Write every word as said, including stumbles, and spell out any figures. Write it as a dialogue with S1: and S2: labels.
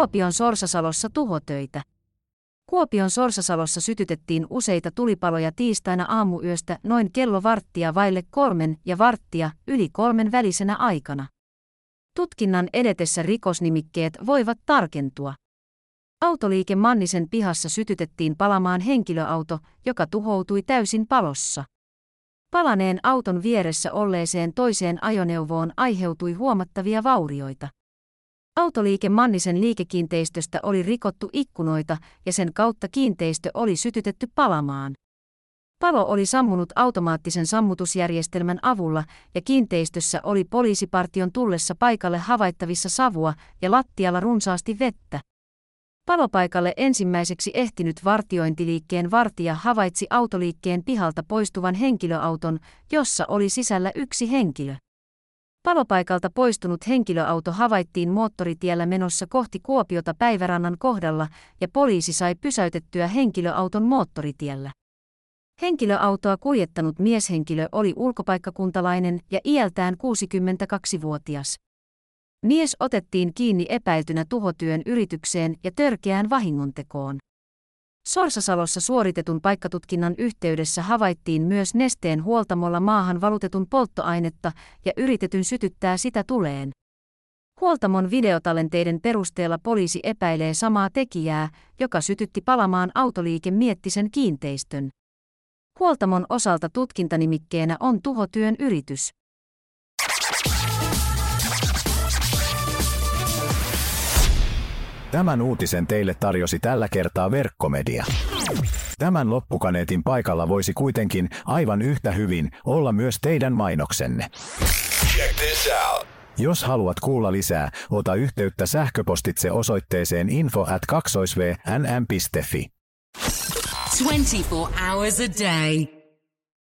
S1: Kuopion Sorsasalossa tuhotöitä. Kuopion Sorsasalossa sytytettiin useita tulipaloja tiistaina aamuyöstä noin kello varttia vaille kolmen ja varttia yli kolmen välisenä aikana. Tutkinnan edetessä rikosnimikkeet voivat tarkentua. Autoliike Mannisen pihassa sytytettiin palamaan henkilöauto, joka tuhoutui täysin palossa. Palaneen auton vieressä olleeseen toiseen ajoneuvoon aiheutui huomattavia vaurioita. Autoliike Mannisen liikekiinteistöstä oli rikottu ikkunoita ja sen kautta kiinteistö oli sytytetty palamaan. Palo oli sammunut automaattisen sammutusjärjestelmän avulla ja kiinteistössä oli poliisipartion tullessa paikalle havaittavissa savua ja lattialla runsaasti vettä. Palopaikalle ensimmäiseksi ehtinyt vartiointiliikkeen vartija havaitsi autoliikkeen pihalta poistuvan henkilöauton, jossa oli sisällä yksi henkilö. Palopaikalta poistunut henkilöauto havaittiin moottoritiellä menossa kohti Kuopiota Päivärannan kohdalla ja poliisi sai pysäytettyä henkilöauton moottoritiellä. Henkilöautoa kuljettanut mieshenkilö oli ulkopaikkakuntalainen ja iältään kuusikymmentäkaksivuotias. Mies otettiin kiinni epäiltynä tuhotyön yritykseen ja törkeään vahingontekoon. Sorsasalossa suoritetun paikkatutkinnan yhteydessä havaittiin myös nesteen huoltamolla maahan valutetun polttoainetta ja yritetyn sytyttää sitä tuleen. Huoltamon videotallenteiden perusteella poliisi epäilee samaa tekijää, joka sytytti palamaan autoliike Miettisen kiinteistön. Huoltamon osalta tutkintanimikkeenä on tuhotyön yritys.
S2: Tämän uutisen teille tarjosi tällä kertaa Verkkomedia. Tämän loppukaneetin paikalla voisi kuitenkin aivan yhtä hyvin olla myös teidän mainoksenne. Check this out. Jos haluat kuulla lisää, ota yhteyttä sähköpostitse osoitteeseen info at kaksoisv n m piste f i.
S3: twenty-four hours a day.